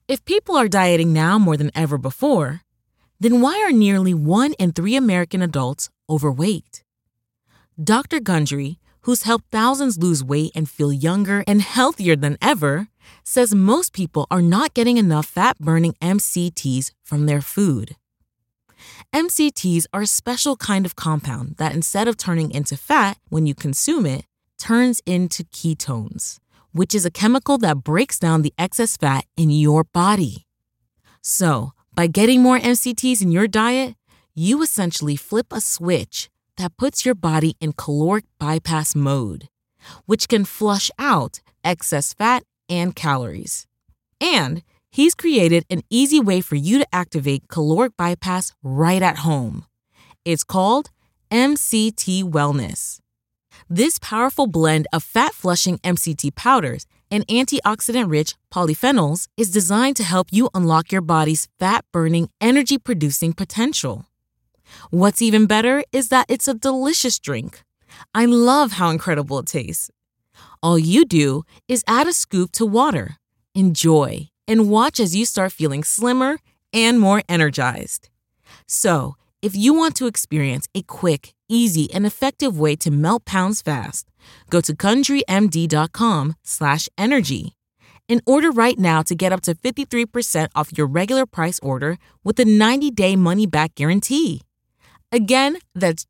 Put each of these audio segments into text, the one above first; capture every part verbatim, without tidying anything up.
If people are dieting now more than ever before, then why are nearly one in three American adults overweight? Doctor Gundry, who's helped thousands lose weight and feel younger and healthier than ever, says most people are not getting enough fat-burning M C Ts from their food. M C Ts are a special kind of compound that, instead of turning into fat when you consume it, turns into ketones, which is a chemical that breaks down the excess fat in your body. So, by getting more M C Ts in your diet, you essentially flip a switch that puts your body in caloric bypass mode, which can flush out excess fat and calories. And he's created an easy way for you to activate caloric bypass right at home. It's called M C T Wellness. This powerful blend of fat-flushing M C T powders and antioxidant-rich polyphenols is designed to help you unlock your body's fat-burning, energy-producing potential. What's even better is that it's a delicious drink. I love how incredible it tastes. All you do is add a scoop to water, enjoy, and watch as you start feeling slimmer and more energized. So, if you want to experience a quick, easy, and effective way to melt pounds fast, go to GundryMD.com slash energy and order right now to get up to fifty-three percent off your regular price order with a ninety-day money-back guarantee. Again, that's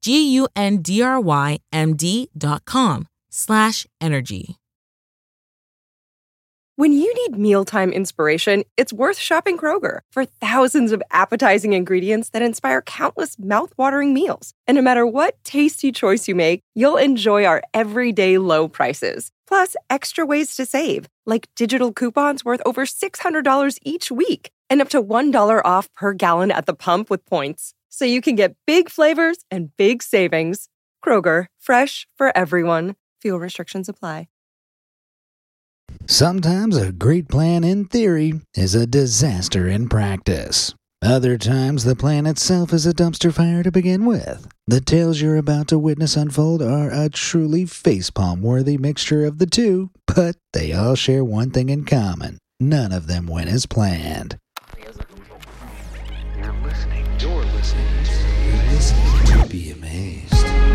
G-U-N-D-R-Y-M-D.com slash energy. When you need mealtime inspiration, it's worth shopping Kroger for thousands of appetizing ingredients that inspire countless mouth-watering meals. And no matter what tasty choice you make, you'll enjoy our everyday low prices. Plus, extra ways to save, like digital coupons worth over six hundred dollars each week and up to one dollar off per gallon at the pump with points. So you can get big flavors and big savings. Kroger, fresh for everyone. Fuel restrictions apply. Sometimes a great plan in theory is a disaster in practice. Other times the plan itself is a dumpster fire to begin with. The tales you're about to witness unfold are a truly facepalm-worthy mixture of the two, but they all share one thing in common. None of them went as planned. You're listening. You're listening. You're listening to Be Amazed.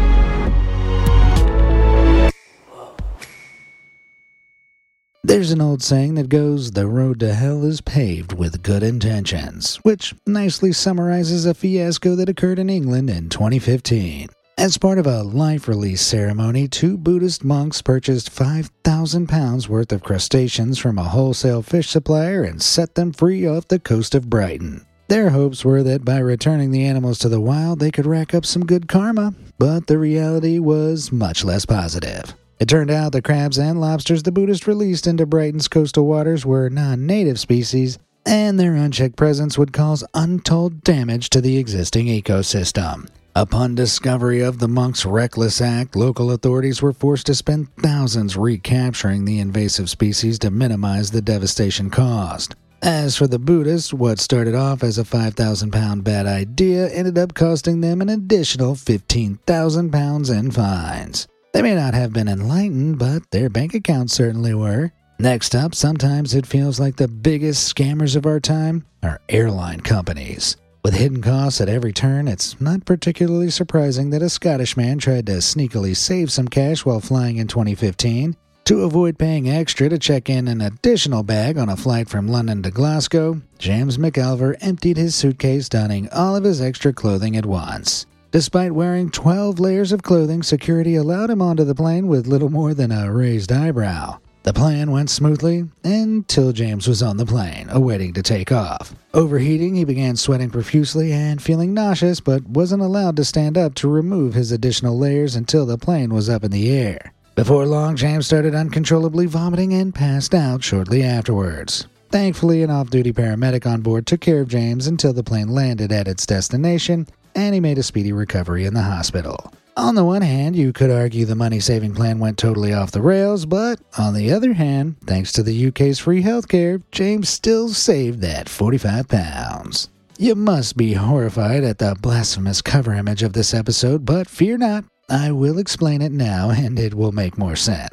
There's an old saying that goes, "The road to hell is paved with good intentions," which nicely summarizes a fiasco that occurred in England in twenty fifteen. As part of a life release ceremony, two Buddhist monks purchased five thousand pounds worth of crustaceans from a wholesale fish supplier and set them free off the coast of Brighton. Their hopes were that by returning the animals to the wild, they could rack up some good karma, but the reality was much less positive. It turned out the crabs and lobsters the Buddhists released into Brighton's coastal waters were non-native species, and their unchecked presence would cause untold damage to the existing ecosystem. Upon discovery of the monks' reckless act, local authorities were forced to spend thousands recapturing the invasive species to minimize the devastation caused. As for the Buddhists, what started off as a five thousand pound bad idea ended up costing them an additional fifteen thousand pounds in fines. They may not have been enlightened, but their bank accounts certainly were. Next up, sometimes it feels like the biggest scammers of our time are airline companies. With hidden costs at every turn, it's not particularly surprising that a Scottish man tried to sneakily save some cash while flying in twenty fifteen. To avoid paying extra to check in an additional bag on a flight from London to Glasgow, James McElver emptied his suitcase, donning all of his extra clothing at once. Despite wearing twelve layers of clothing, security allowed him onto the plane with little more than a raised eyebrow. The plan went smoothly until James was on the plane, awaiting to take off. Overheating, he began sweating profusely and feeling nauseous, but wasn't allowed to stand up to remove his additional layers until the plane was up in the air. Before long, James started uncontrollably vomiting and passed out shortly afterwards. Thankfully, an off-duty paramedic on board took care of James until the plane landed at its destination, and he made a speedy recovery in the hospital. On the one hand, you could argue the money-saving plan went totally off the rails, but on the other hand, thanks to the U K's free healthcare, James still saved that forty-five pounds. You must be horrified at the blasphemous cover image of this episode, but fear not, I will explain it now and it will make more sense.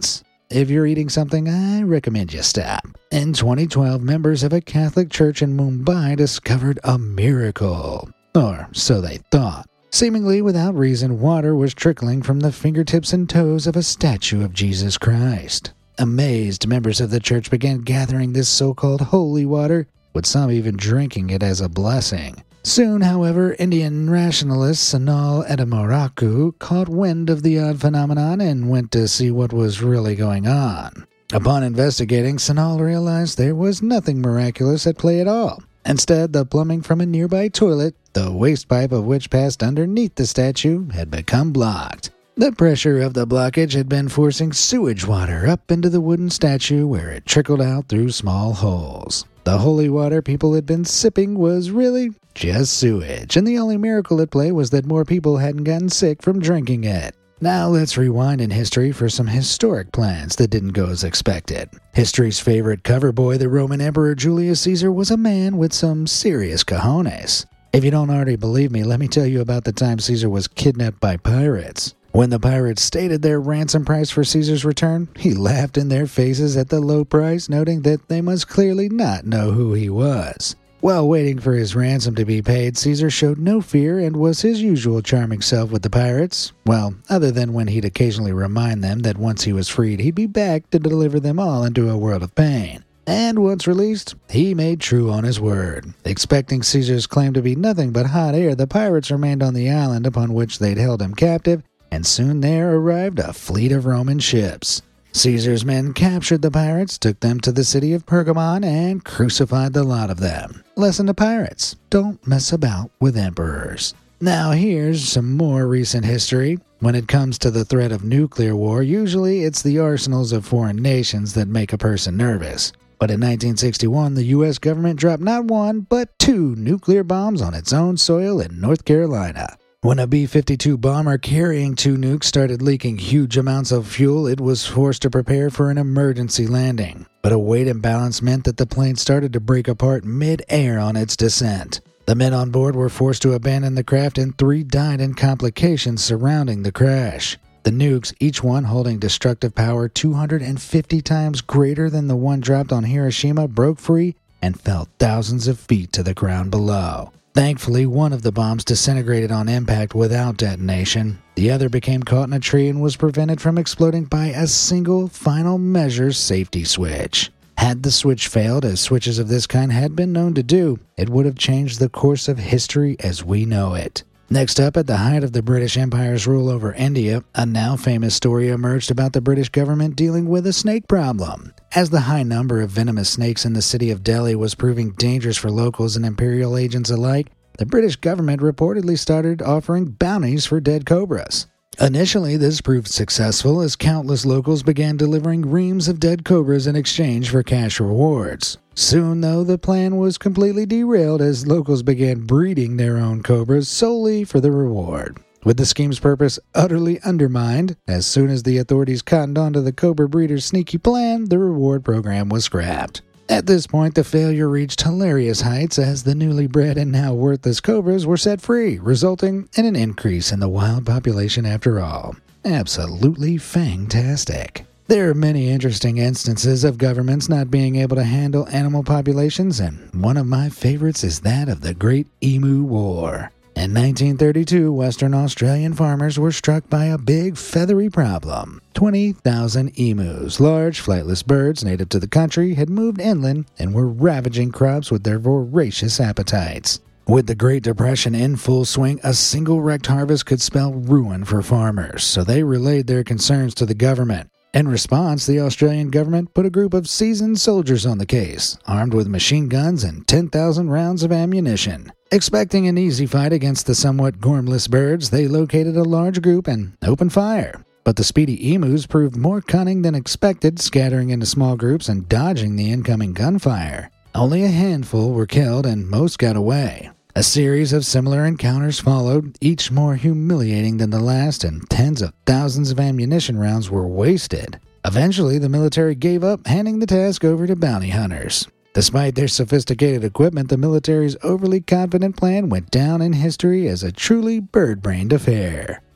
if you're eating something, I recommend you stop. In twenty twelve, members of a Catholic church in Mumbai discovered a miracle. Or so they thought. Seemingly without reason, water was trickling from the fingertips and toes of a statue of Jesus Christ. Amazed, members of the church began gathering this so-called holy water, with some even drinking it as a blessing. Soon, however, Indian rationalist Sanal Edamaraku caught wind of the odd phenomenon and went to see what was really going on. Upon investigating, Sanal realized there was nothing miraculous at play at all. Instead, the plumbing from a nearby toilet, the waste pipe of which passed underneath the statue, had become blocked. The pressure of the blockage had been forcing sewage water up into the wooden statue where it trickled out through small holes. The holy water people had been sipping was really just sewage, and the only miracle at play was that more people hadn't gotten sick from drinking it. Now let's rewind in history for some historic plans that didn't go as expected. History's favorite cover boy, the Roman Emperor Julius Caesar, was a man with some serious cojones. If you don't already believe me, let me tell you about the time Caesar was kidnapped by pirates. When the pirates stated their ransom price for Caesar's return, he laughed in their faces at the low price, noting that they must clearly not know who he was. While waiting for his ransom to be paid, Caesar showed no fear and was his usual charming self with the pirates. Well, other than when he'd occasionally remind them that once he was freed, he'd be back to deliver them all into a world of pain. And once released, he made true on his word. Expecting Caesar's claim to be nothing but hot air, the pirates remained on the island upon which they'd held him captive, and soon there arrived a fleet of Roman ships. Caesar's men captured the pirates, took them to the city of Pergamon, and crucified the lot of them. Lesson to pirates: don't mess about with emperors. Now here's some more recent history. When it comes to the threat of nuclear war, usually it's the arsenals of foreign nations that make a person nervous. But in nineteen sixty-one, the U S government dropped not one, but two nuclear bombs on its own soil in North Carolina. When a B fifty-two bomber carrying two nukes started leaking huge amounts of fuel, it was forced to prepare for an emergency landing. But a weight imbalance meant that the plane started to break apart mid-air on its descent. The men on board were forced to abandon the craft, and three died in complications surrounding the crash. The nukes, each one holding destructive power two hundred fifty times greater than the one dropped on Hiroshima, broke free and fell thousands of feet to the ground below. Thankfully, one of the bombs disintegrated on impact without detonation. The other became caught in a tree and was prevented from exploding by a single final measure safety switch. Had the switch failed, as switches of this kind had been known to do, it would have changed the course of history as we know it. Next up, at the height of the British Empire's rule over India, a now famous story emerged about the British government dealing with a snake problem. As the high number of venomous snakes in the city of Delhi was proving dangerous for locals and imperial agents alike, the British government reportedly started offering bounties for dead cobras. Initially, this proved successful as countless locals began delivering reams of dead cobras in exchange for cash rewards. Soon, though, the plan was completely derailed as locals began breeding their own cobras solely for the reward. With the scheme's purpose utterly undermined, as soon as the authorities cottoned onto the cobra breeder's sneaky plan, the reward program was scrapped. At this point, the failure reached hilarious heights as the newly bred and now worthless cobras were set free, resulting in an increase in the wild population after all. Absolutely fantastic. There are many interesting instances of governments not being able to handle animal populations, and one of my favorites is that of the Great Emu War. In nineteen thirty-two, Western Australian farmers were struck by a big feathery problem. twenty thousand emus, large flightless birds native to the country, had moved inland and were ravaging crops with their voracious appetites. With the Great Depression in full swing, a single wrecked harvest could spell ruin for farmers, so they relayed their concerns to the government. In response, the Australian government put a group of seasoned soldiers on the case, armed with machine guns and ten thousand rounds of ammunition. Expecting an easy fight against the somewhat gormless birds, they located a large group and opened fire. But the speedy emus proved more cunning than expected, scattering into small groups and dodging the incoming gunfire. Only a handful were killed and most got away. A series of similar encounters followed, each more humiliating than the last, and tens of thousands of ammunition rounds were wasted. Eventually, the military gave up, handing the task over to bounty hunters. Despite their sophisticated equipment, the military's overly confident plan went down in history as a truly bird-brained affair.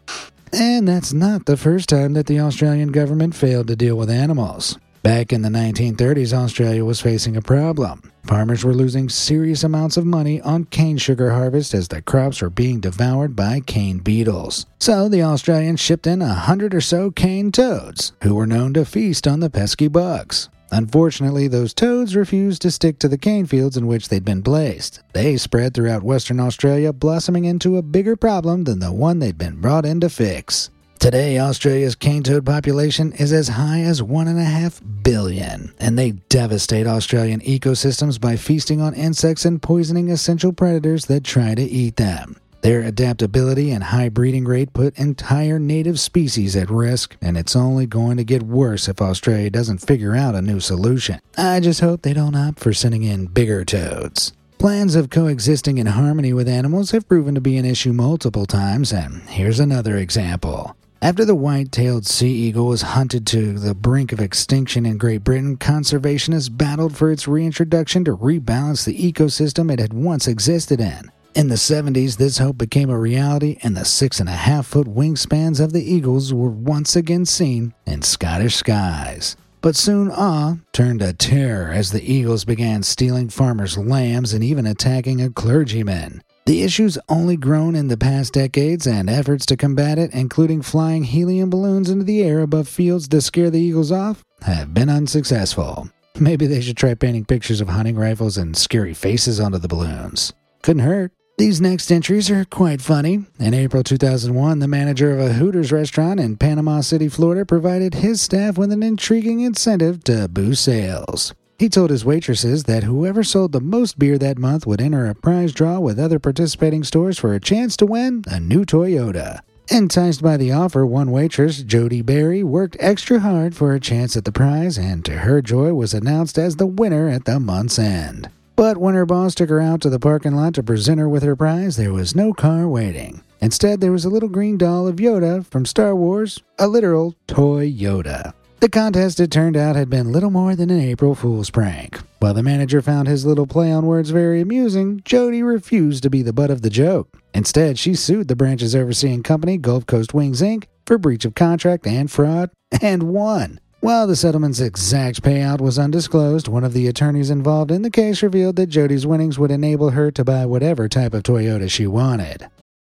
And that's not the first time that the Australian government failed to deal with animals. Back in the nineteen thirties, Australia was facing a problem. Farmers were losing serious amounts of money on cane sugar harvest as the crops were being devoured by cane beetles. So the Australians shipped in a hundred or so cane toads, who were known to feast on the pesky bugs. Unfortunately, those toads refused to stick to the cane fields in which they'd been placed. They spread throughout Western Australia, blossoming into a bigger problem than the one they'd been brought in to fix. Today, Australia's cane toad population is as high as one and a half billion, and they devastate Australian ecosystems by feasting on insects and poisoning essential predators that try to eat them. Their adaptability and high breeding rate put entire native species at risk, and it's only going to get worse if Australia doesn't figure out a new solution. I just hope they don't opt for sending in bigger toads. Plans of coexisting in harmony with animals have proven to be an issue multiple times, and here's another example. After the white-tailed sea eagle was hunted to the brink of extinction in Great Britain, conservationists battled for its reintroduction to rebalance the ecosystem it had once existed in. In the seventies, this hope became a reality, and the six-and-a-half-foot wingspans of the eagles were once again seen in Scottish skies. But soon awe turned to terror as the eagles began stealing farmers' lambs and even attacking a clergyman. The issue's only grown in the past decades, and efforts to combat it, including flying helium balloons into the air above fields to scare the eagles off, have been unsuccessful. Maybe they should try painting pictures of hunting rifles and scary faces onto the balloons. Couldn't hurt. These next entries are quite funny. In April two thousand one, the manager of a Hooters restaurant in Panama City, Florida, provided his staff with an intriguing incentive to boost sales. He told his waitresses that whoever sold the most beer that month would enter a prize draw with other participating stores for a chance to win a new Toyota. Enticed by the offer, one waitress, Jody Berry, worked extra hard for a chance at the prize, and to her joy was announced as the winner at the month's end. But when her boss took her out to the parking lot to present her with her prize, there was no car waiting. Instead, there was a little green doll of Yoda from Star Wars, a literal toy Yoda. The contest, it turned out, had been little more than an April Fool's prank. While the manager found his little play on words very amusing, Jody refused to be the butt of the joke. Instead, she sued the branch's overseeing company, Gulf Coast Wings, Incorporated, for breach of contract and fraud, and won. While the settlement's exact payout was undisclosed, one of the attorneys involved in the case revealed that Jody's winnings would enable her to buy whatever type of Toyota she wanted.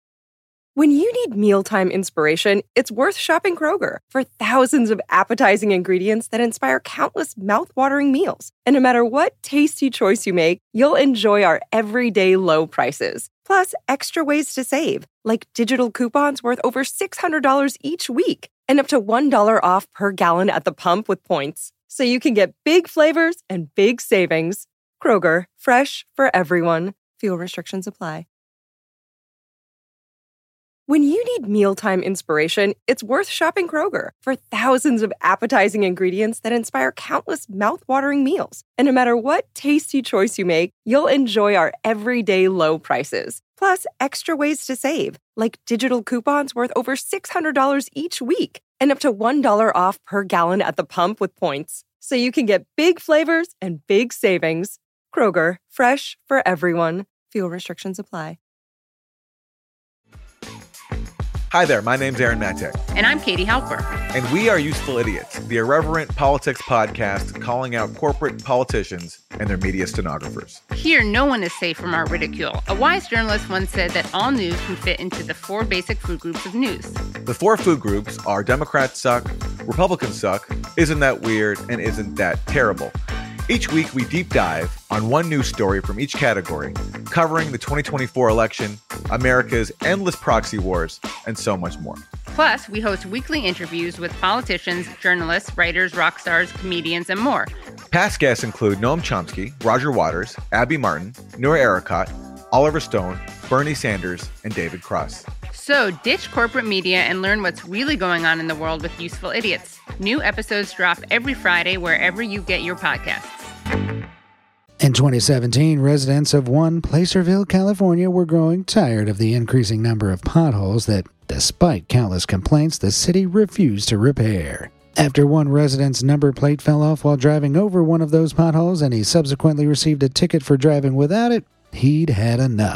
When you need mealtime inspiration, it's worth shopping Kroger for thousands of appetizing ingredients that inspire countless mouth-watering meals. And no matter what tasty choice you make, you'll enjoy our everyday low prices. Plus, extra ways to save, like digital coupons worth over six hundred dollars each week and up to one dollar off per gallon at the pump with points. So you can get big flavors and big savings. Kroger, fresh for everyone. Fuel restrictions apply. When you need mealtime inspiration, it's worth shopping Kroger for thousands of appetizing ingredients that inspire countless mouth-watering meals. And no matter what tasty choice you make, you'll enjoy our everyday low prices. Plus, extra ways to save, like digital coupons worth over six hundred dollars each week and up to one dollar off per gallon at the pump with points. So you can get big flavors and big savings. Kroger, fresh for everyone. Fuel restrictions apply. Hi there, my name's Aaron Matek. And I'm Katie Halper. And we are Useful Idiots, the irreverent politics podcast calling out corporate politicians and their media stenographers. Here, no one is safe from our ridicule. A wise journalist once said that all news can fit into the four basic food groups of news. The four food groups are Democrats suck, Republicans suck, isn't that weird, and isn't that terrible. Each week, we deep dive on one news story from each category, covering the twenty twenty-four election, America's endless proxy wars, and so much more. Plus, we host weekly interviews with politicians, journalists, writers, rock stars, comedians, and more. Past guests include Noam Chomsky, Roger Waters, Abby Martin, Noor Erakat, Oliver Stone, Bernie Sanders, and David Cross. So ditch corporate media and learn what's really going on in the world with Useful Idiots. New episodes drop every Friday wherever you get your podcasts. In twenty seventeen, residents of one Placerville, California were growing tired of the increasing number of potholes that, despite countless complaints, the city refused to repair. After one resident's number plate fell off while driving over one of those potholes and he subsequently received a ticket for driving without it, he'd had enough.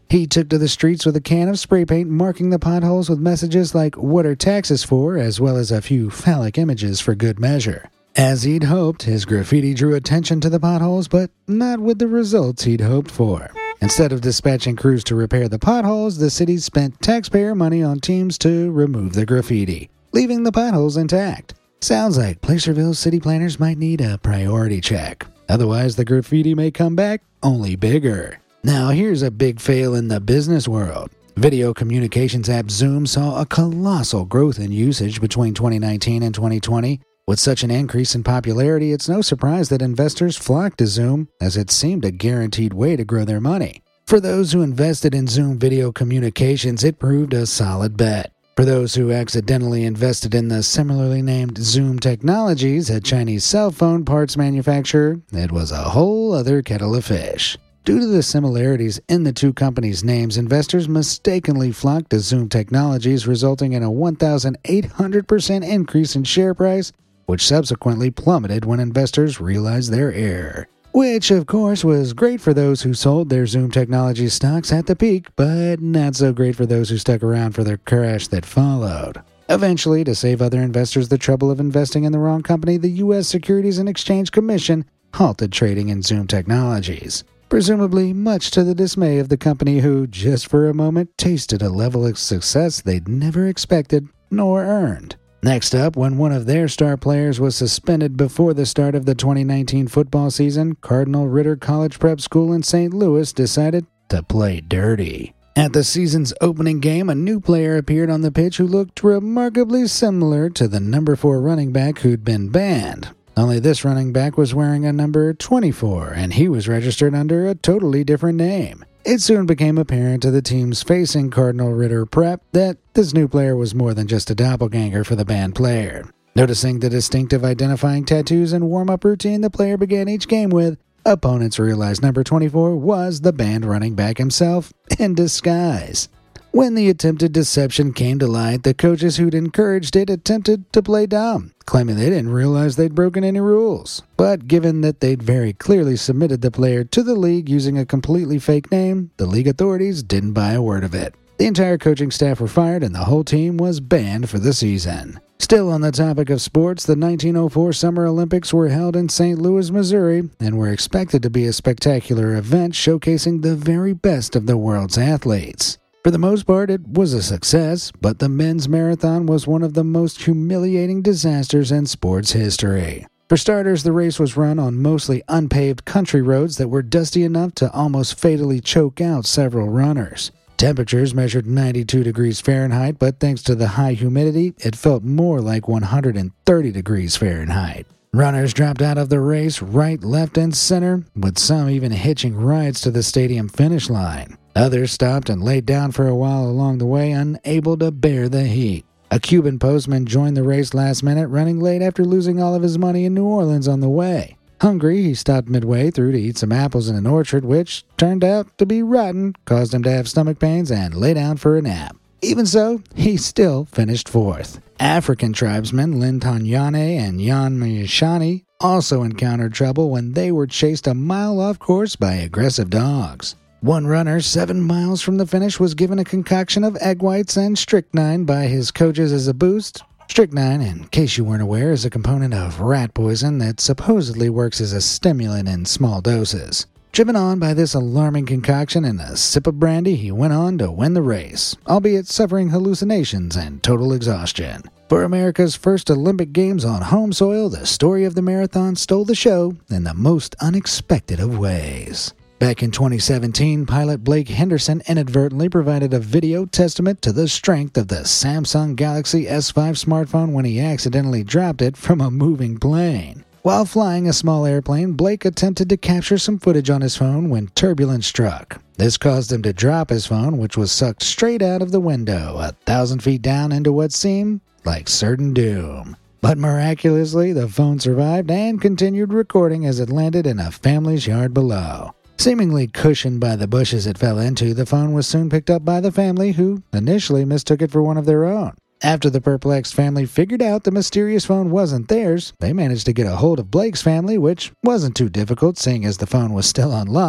He took to the streets with a can of spray paint, marking the potholes with messages like "What are taxes for?" as well as a few phallic images for good measure. As he'd hoped, his graffiti drew attention to the potholes, but not with the results he'd hoped for. Instead of dispatching crews to repair the potholes, the city spent taxpayer money on teams to remove the graffiti, leaving the potholes intact. Sounds like Placerville city planners might need a priority check. Otherwise, the graffiti may come back only bigger. Now, here's a big fail in the business world. Video communications app Zoom saw a colossal growth in usage between twenty nineteen and twenty twenty. With such an increase in popularity, it's no surprise that investors flocked to Zoom, as it seemed a guaranteed way to grow their money. For those who invested in Zoom video communications, it proved a solid bet. For those who accidentally invested in the similarly named Zoom Technologies, a Chinese cell phone parts manufacturer, it was a whole other kettle of fish. Due to the similarities in the two companies' names, investors mistakenly flocked to Zoom Technologies, resulting in a one thousand eight hundred percent increase in share price, which subsequently plummeted when investors realized their error. Which, of course, was great for those who sold their Zoom Technologies stocks at the peak, but not so great for those who stuck around for the crash that followed. Eventually, to save other investors the trouble of investing in the wrong company, the U S Securities and Exchange Commission halted trading in Zoom Technologies. Presumably much to the dismay of the company who, just for a moment, tasted a level of success they'd never expected nor earned. Next up, when one of their star players was suspended before the start of the twenty nineteen football season, Cardinal Ritter College Prep School in Saint Louis decided to play dirty. At the season's opening game, a new player appeared on the pitch who looked remarkably similar to the number four running back who'd been banned. Only this running back was wearing a number twenty-four, and he was registered under a totally different name. It soon became apparent to the teams facing Cardinal Ritter Prep that this new player was more than just a doppelganger for the banned player. Noticing the distinctive identifying tattoos and warm-up routine the player began each game with, opponents realized number twenty-four was the banned running back himself in disguise. When the attempted deception came to light, the coaches who'd encouraged it attempted to play dumb, claiming they didn't realize they'd broken any rules. But given that they'd very clearly submitted the player to the league using a completely fake name, the league authorities didn't buy a word of it. The entire coaching staff were fired and the whole team was banned for the season. Still on the topic of sports, the nineteen oh four Summer Olympics were held in Saint Louis, Missouri, and were expected to be a spectacular event showcasing the very best of the world's athletes. For the most part, it was a success, but the men's marathon was one of the most humiliating disasters in sports history. For starters, the race was run on mostly unpaved country roads that were dusty enough to almost fatally choke out several runners. Temperatures measured ninety-two degrees Fahrenheit, but thanks to the high humidity, it felt more like one hundred thirty degrees Fahrenheit. Runners dropped out of the race right, left, and center, with some even hitching rides to the stadium finish line. Others stopped and laid down for a while along the way, unable to bear the heat. A Cuban postman joined the race last minute, running late after losing all of his money in New Orleans on the way. Hungry, he stopped midway through to eat some apples in an orchard, which turned out to be rotten, caused him to have stomach pains, and lay down for a nap. Even so, he still finished fourth. African tribesmen Lintanyane and Yanmishani also encountered trouble when they were chased a mile off course by aggressive dogs. One runner seven miles from the finish was given a concoction of egg whites and strychnine by his coaches as a boost. Strychnine, in case you weren't aware, is a component of rat poison that supposedly works as a stimulant in small doses. Driven on by this alarming concoction and a sip of brandy, he went on to win the race, albeit suffering hallucinations and total exhaustion. For America's first Olympic Games on home soil, the story of the marathon stole the show in the most unexpected of ways. Back in twenty seventeen, pilot Blake Henderson inadvertently provided a video testament to the strength of the Samsung Galaxy S five smartphone when he accidentally dropped it from a moving plane. While flying a small airplane, Blake attempted to capture some footage on his phone when turbulence struck. This caused him to drop his phone, which was sucked straight out of the window, a thousand feet down into what seemed like certain doom. But miraculously, the phone survived and continued recording as it landed in a family's yard below. Seemingly cushioned by the bushes it fell into, the phone was soon picked up by the family, who initially mistook it for one of their own. After the perplexed family figured out the mysterious phone wasn't theirs, they managed to get a hold of Blake's family, which wasn't too difficult seeing as the phone was still unlocked.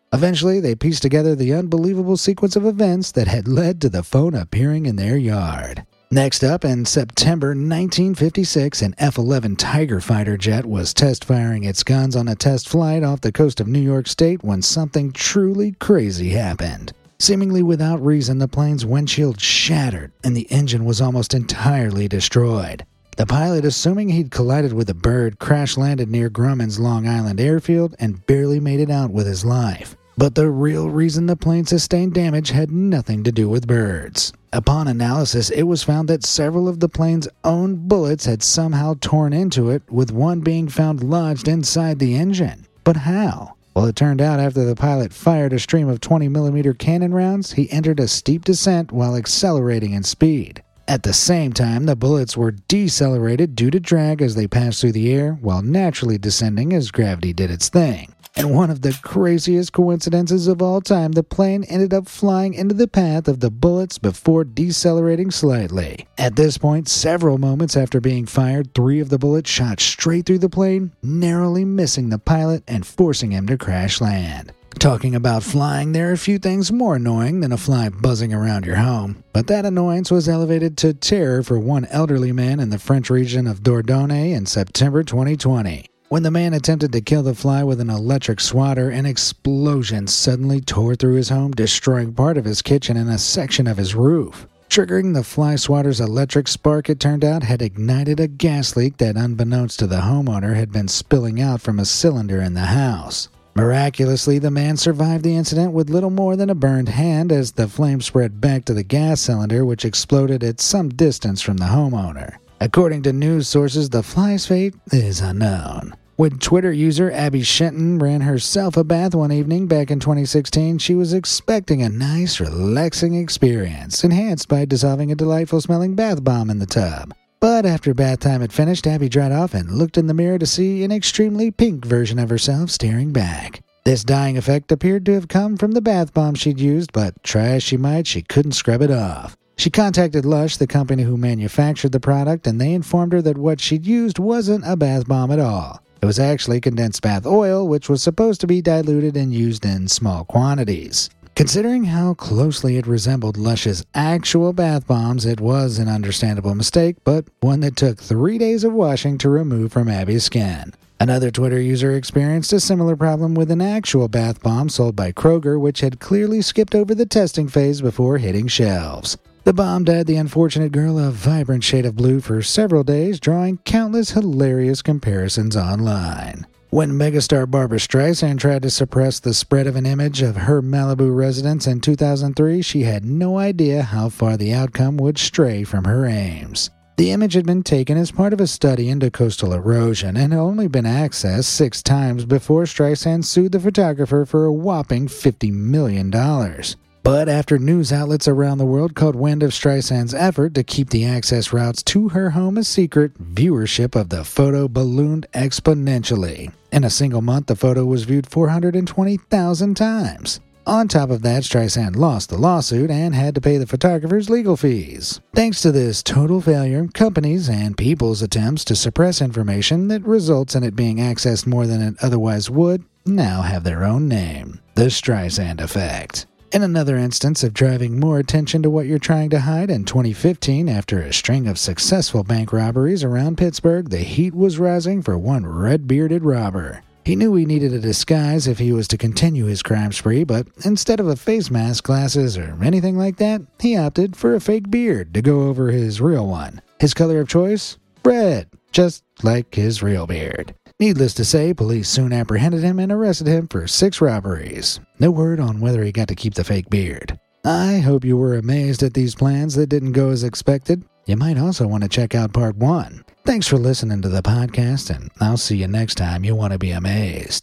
Eventually, they pieced together the unbelievable sequence of events that had led to the phone appearing in their yard. Next up, in September nineteen fifty-six, an F eleven Tiger fighter jet was test firing its guns on a test flight off the coast of New York State when something truly crazy happened. Seemingly without reason, the plane's windshield shattered and the engine was almost entirely destroyed. The pilot, assuming he'd collided with a bird, crash-landed near Grumman's Long Island airfield and barely made it out with his life. But the real reason the plane sustained damage had nothing to do with birds. Upon analysis, it was found that several of the plane's own bullets had somehow torn into it, with one being found lodged inside the engine. But how? Well, it turned out after the pilot fired a stream of twenty millimeter cannon rounds, he entered a steep descent while accelerating in speed. At the same time, the bullets were decelerated due to drag as they passed through the air, while naturally descending as gravity did its thing. And one of the craziest coincidences of all time, the plane ended up flying into the path of the bullets before decelerating slightly. At this point, several moments after being fired, three of the bullets shot straight through the plane, narrowly missing the pilot and forcing him to crash land. Talking about flying, there are a few things more annoying than a fly buzzing around your home, but that annoyance was elevated to terror for one elderly man in the French region of Dordogne in September twenty twenty. When the man attempted to kill the fly with an electric swatter, an explosion suddenly tore through his home, destroying part of his kitchen and a section of his roof. Triggering the fly swatter's electric spark, it turned out, had ignited a gas leak that, unbeknownst to the homeowner, had been spilling out from a cylinder in the house. Miraculously, the man survived the incident with little more than a burned hand as the flame spread back to the gas cylinder, which exploded at some distance from the homeowner. According to news sources, the fly's fate is unknown. When Twitter user Abby Shenton ran herself a bath one evening back in twenty sixteen, she was expecting a nice, relaxing experience, enhanced by dissolving a delightful-smelling bath bomb in the tub. But after bath time had finished, Abby dried off and looked in the mirror to see an extremely pink version of herself staring back. This dyeing effect appeared to have come from the bath bomb she'd used, but try as she might, she couldn't scrub it off. She contacted Lush, the company who manufactured the product, and they informed her that what she'd used wasn't a bath bomb at all. It was actually condensed bath oil, which was supposed to be diluted and used in small quantities. Considering how closely it resembled Lush's actual bath bombs, it was an understandable mistake, but one that took three days of washing to remove from Abby's skin. Another Twitter user experienced a similar problem with an actual bath bomb sold by Kroger, which had clearly skipped over the testing phase before hitting shelves. The bomb dyed the unfortunate girl a vibrant shade of blue for several days, drawing countless hilarious comparisons online. When megastar Barbra Streisand tried to suppress the spread of an image of her Malibu residence in two thousand three, she had no idea how far the outcome would stray from her aims. The image had been taken as part of a study into coastal erosion and had only been accessed six times before Streisand sued the photographer for a whopping fifty million dollars. But after news outlets around the world caught wind of Streisand's effort to keep the access routes to her home a secret, viewership of the photo ballooned exponentially. In a single month, the photo was viewed four hundred twenty thousand times. On top of that, Streisand lost the lawsuit and had to pay the photographer's legal fees. Thanks to this total failure, companies and people's attempts to suppress information that results in it being accessed more than it otherwise would now have their own name: the Streisand Effect. In another instance of driving more attention to what you're trying to hide, in twenty fifteen, after a string of successful bank robberies around Pittsburgh, the heat was rising for one red-bearded robber. He knew he needed a disguise if he was to continue his crime spree, but instead of a face mask, glasses, or anything like that, he opted for a fake beard to go over his real one. His color of choice? Red, just like his real beard. Needless to say, police soon apprehended him and arrested him for six robberies. No word on whether he got to keep the fake beard. I hope you were amazed at these plans that didn't go as expected. You might also want to check out part one. Thanks for listening to the podcast, and I'll see you next time you want to be amazed.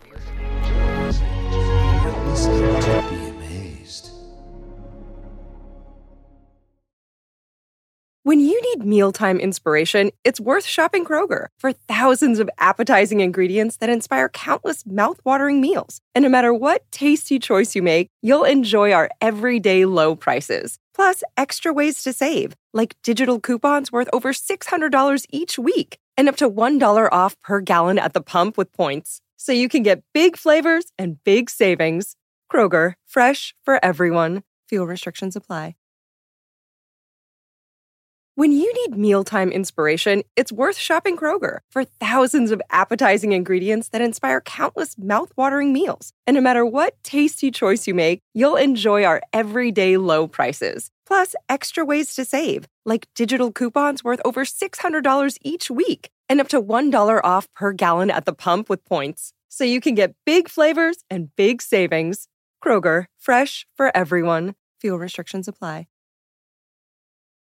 When you need mealtime inspiration, it's worth shopping Kroger for thousands of appetizing ingredients that inspire countless mouth-watering meals. And no matter what tasty choice you make, you'll enjoy our everyday low prices. Plus, extra ways to save, like digital coupons worth over six hundred dollars each week and up to one dollar off per gallon at the pump with points. so you can get big flavors and big savings. Kroger, fresh for everyone. Fuel restrictions apply. When you need mealtime inspiration, it's worth shopping Kroger for thousands of appetizing ingredients that inspire countless mouth-watering meals. And no matter what tasty choice you make, you'll enjoy our everyday low prices. Plus, extra ways to save, like digital coupons worth over six hundred dollars each week and up to one dollar off per gallon at the pump with points. So you can get big flavors and big savings. Kroger, fresh for everyone. Fuel restrictions apply.